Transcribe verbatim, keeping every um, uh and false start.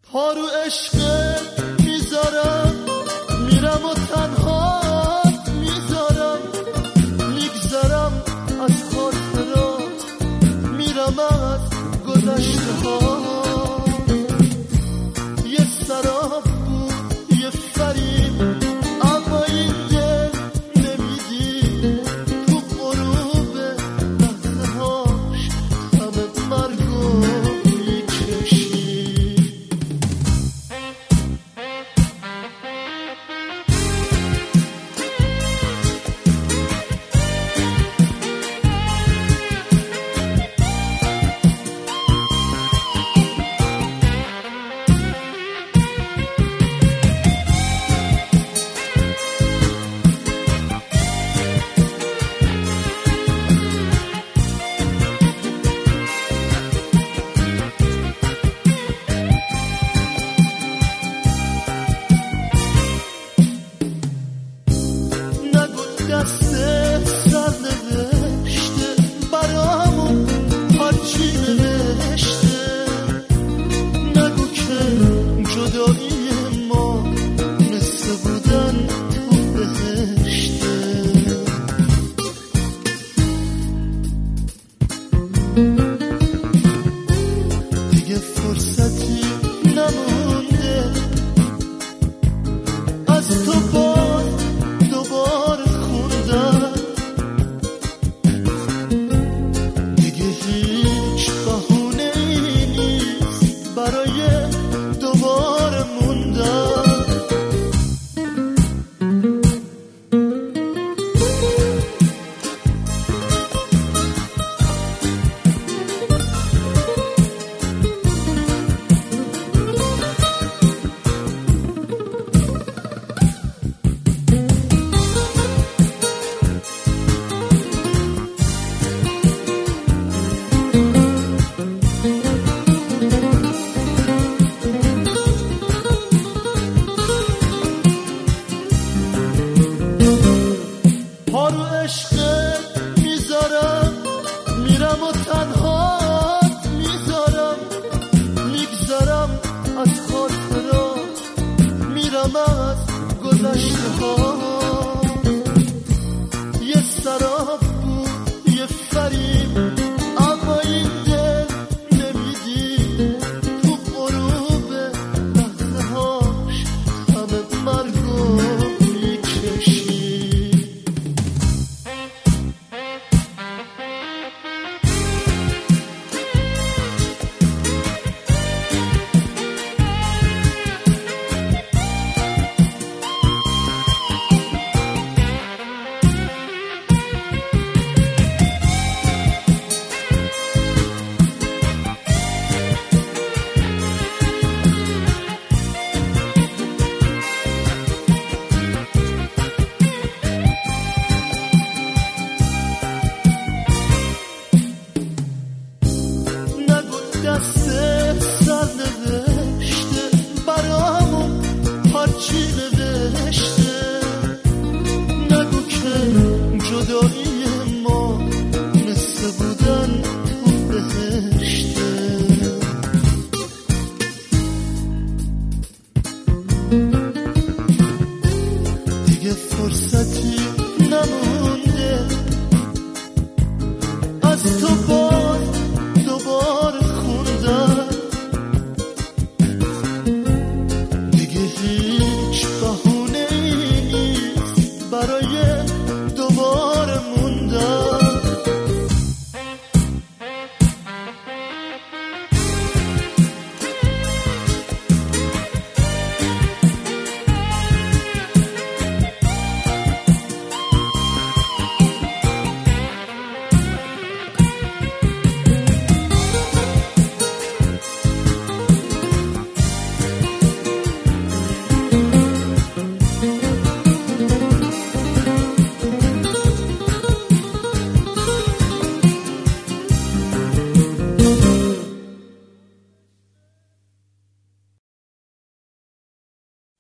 پا رو عشقت میذارم، میرم و تنها میذارم، میگذرم از خاطرات، میرم از گذشته ها. یه سراب بود یه فریب، اما این دل نمیدی، تو غروب لحظه هاش همه مرگو میکشی. دست سر نوشته برامون هرچی نوشته، نگو که جدایی ما مثل بودن تو بهشته. دیگه فرصتی نمونده از تو باز دوباره خوندن، دیگه هیچ بهونه ای نیست برای دوباره موندن. پا رو عشقت میذارم، میرم و تنها میذارم، میگذرم از خاطرات، میرم از گذشته ها. یه سراب بود یه فریب، اما این دل نمیدی، تو غروب لحظه هاش همه مرگو میکشی. دست سر نوشته برامون هرچی نوشته، نگو که جدایی ما مثل بودن تو بهشته.